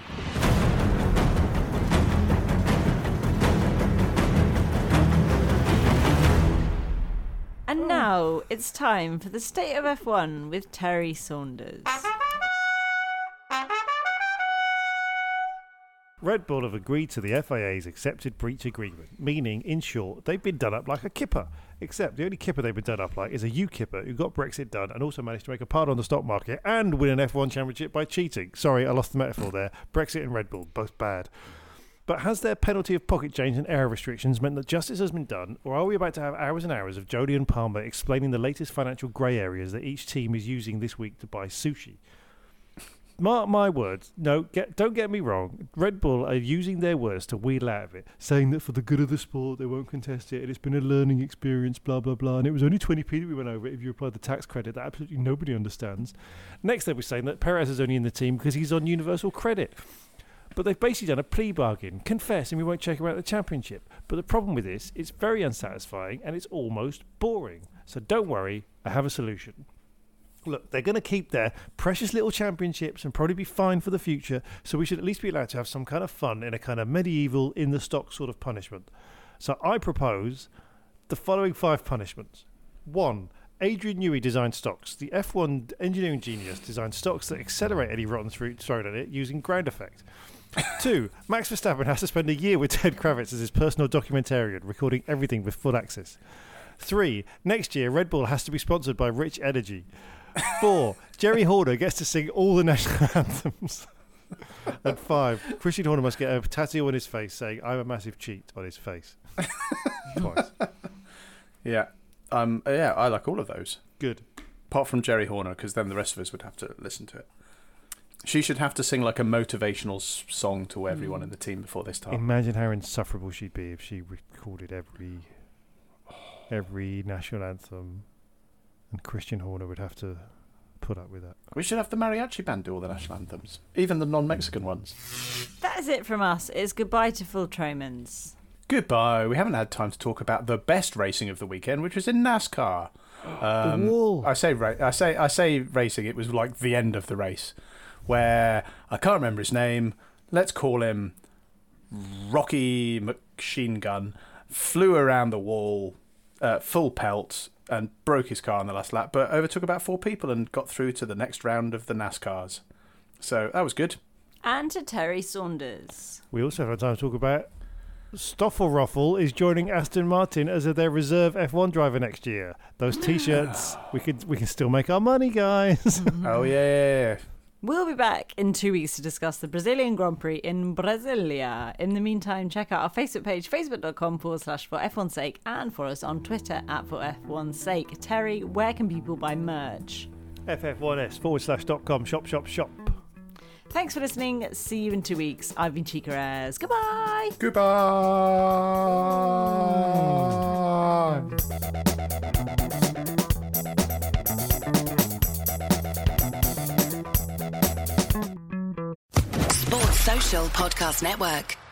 And now it's time for the State of F one with Terry Saunders. Red Bull have agreed to the F I A's accepted breach agreement, meaning, in short, they've been done up like a kipper. Except the only kipper they've been done up like is a U-kipper who got Brexit done and also managed to make a part on the stock market and win an F one championship by cheating. Sorry, I lost the metaphor there. Brexit and Red Bull, both bad. But has their penalty of pocket change and error restrictions meant that justice has been done, or are we about to have hours and hours of Jodie and Palmer explaining the latest financial grey areas that each team is using this week to buy sushi? Mark my words. No, get, don't get me wrong. Red Bull are using their words to wheedle out of it, saying that for the good of the sport, they won't contest it, and it's been a learning experience, blah, blah, blah, and it was only twenty p that we went over it if you applied the tax credit that absolutely nobody understands. Next, they were saying that Perez is only in the team because he's on universal credit. But they've basically done a plea bargain. Confess and we won't check him out the championship. But the problem with this, it's very unsatisfying and it's almost boring. So don't worry, I have a solution. Look, they're going to keep their precious little championships and probably be fine for the future, so we should at least be allowed to have some kind of fun in a kind of medieval, in-the-stock sort of punishment. So I propose the following five punishments. One, Adrian Newey designed stocks. The F one engineering genius designed stocks that accelerate any rotten fruit thrown at it using ground effect. Two, Max Verstappen has to spend a year with Ted Kravitz as his personal documentarian, recording everything with full access. Three, next year Red Bull has to be sponsored by Rich Energy. Four, Jerry Horner gets to sing all the national anthems. And five, Christian Horner must get a tattoo on his face saying, I'm a massive cheat, on his face. Twice. Yeah. Um, yeah, I like all of those. Good. Apart from Jerry Horner, because then the rest of us would have to listen to it. She should have to sing like a motivational s- song to everyone mm. in the team before they start. Imagine how insufferable she'd be if she recorded every every national anthem, and Christian Horner would have to put up with that. We should have the mariachi band do all the national anthems, even the non-Mexican ones. That is it from us. It's goodbye to Phil Tromans. Goodbye. We haven't had time to talk about the best racing of the weekend, which was in NASCAR. Um, the wall. I say, ra- I say, I say, racing. It was like the end of the race, where I can't remember his name. Let's call him Rocky Machine Gun. Flew around the wall, uh, full pelt, and broke his car on the last lap, but overtook about four people and got through to the next round of the NASCARs. So that was good. And to Terry Saunders. We also have time to talk about Stoffel Ruffle is joining Aston Martin as their reserve F one driver next year. Those T-shirts, we could we can still make our money, guys. Oh yeah. We'll be back in two weeks to discuss the Brazilian Grand Prix in Brasilia. In the meantime, check out our Facebook page, facebook.com forward slash for F1's sake, and for us on Twitter at for F1's sake. Terry, where can people buy merch? F F one S forward slash dot com, shop, shop, shop. Thanks for listening. See you in two weeks. I've been Chica Ayres. Goodbye. Goodbye. Sports Social Podcast Network.